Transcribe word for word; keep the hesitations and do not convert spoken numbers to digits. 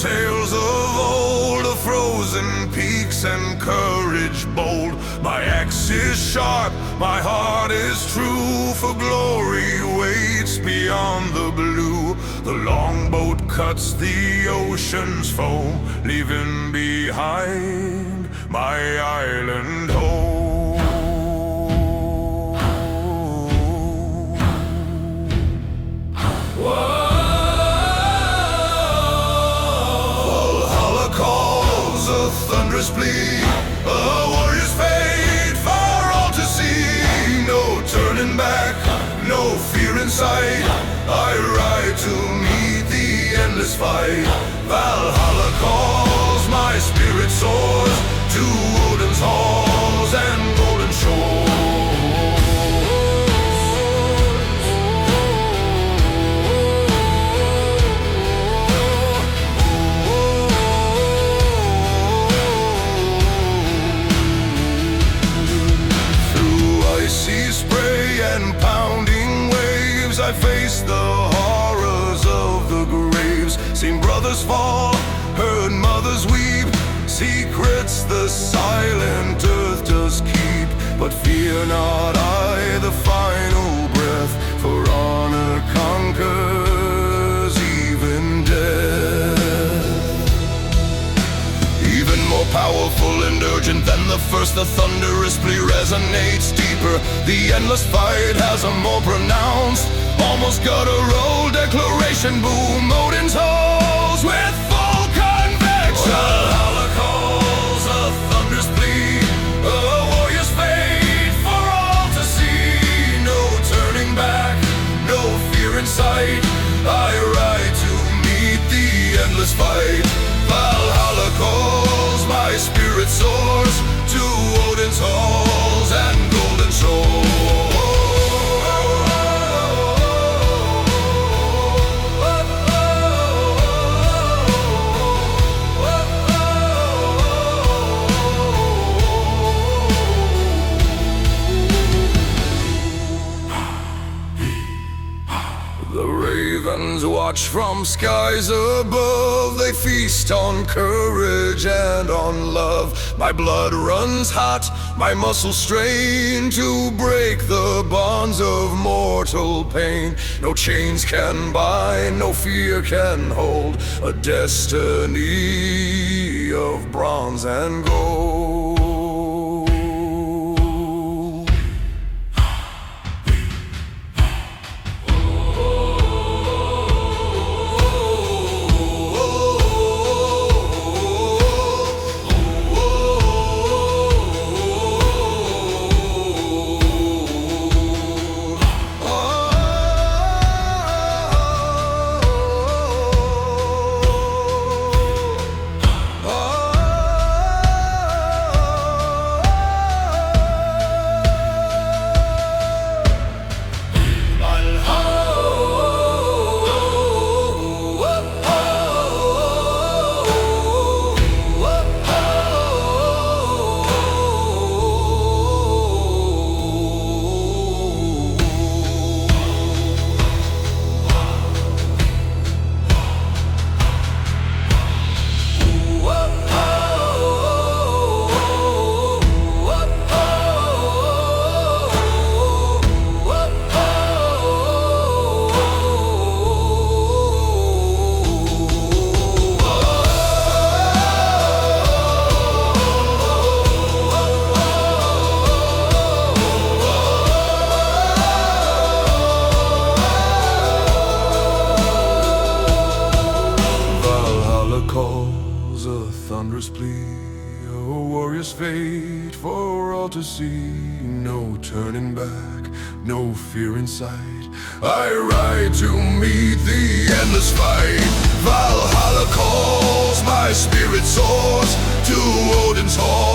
tales of old, of frozen peaks and courage bold. My axe is sharp, my heart is true, for glory waits beyond the blue. The longboat cuts the ocean's foam, leaving behind my island home. Thunderous plea, a warrior's fate for all to see. No turning back, no fear in sight. I ride to meet the endless fight. Valhalla calls, my spirit soars to Odin's halls and golden shores. I faced the horrors of the graves, seen brothers fall, heard mothers weep, secrets the silent earth does keep. But fear not, I the final breath, for honor conquers even death. Even more powerful and urgent than the first, the thunderous plea resonates deeper. The endless fight has a more pronounced, almost guttural declaration boom. Odin's halls with full conviction. Valhalla calls, a thunderous plea, a warrior's fate for all to see. No turning back, no fear in sight. I ride to meet the endless fight. Valhalla calls, my spirit soars to Odin's halls and golden shores. Watch from skies above, they feast on courage and on love. My blood runs hot, my muscles strain to break the bonds of mortal pain. No chains can bind, no fear can hold, a destiny of bronze and gold. Thunderous plea, a warrior's fate for all to see. No turning back, no fear in sight. I ride to meet the endless fight. Valhalla calls, my spirit soars to Odin's hall.